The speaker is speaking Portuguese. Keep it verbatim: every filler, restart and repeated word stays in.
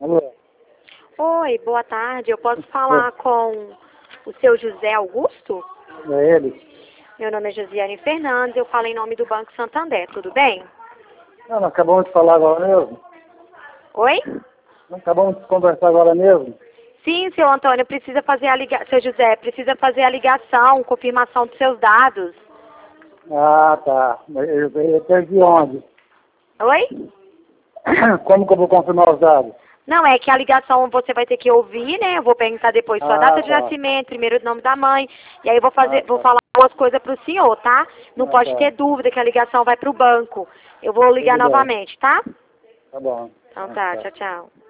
Alô? Oi, boa tarde. Eu posso falar com o seu José Augusto? É ele? Meu nome é Josiane Fernandes, eu falo em nome do Banco Santander, tudo bem? Não, nós acabamos de falar agora mesmo. Oi? Nós acabamos de conversar agora mesmo. Sim, seu Antônio, precisa fazer a ligação, seu José, precisa fazer a ligação, confirmação dos seus dados. Ah, tá. Eu, eu perdi onde? Oi? Como que eu vou confirmar os dados? Não, é que a ligação você vai ter que ouvir, né? Eu vou perguntar depois sua Ah, data de tá. nascimento, primeiro o nome da mãe, e aí eu vou fazer, Ah, vou tá. falar algumas coisas pro senhor, tá? Não Ah, pode tá. ter dúvida que a ligação vai pro banco. Eu vou ligar Tudo bem. novamente, tá? Tá bom. Então Ah, tá, tá. tchau, tchau.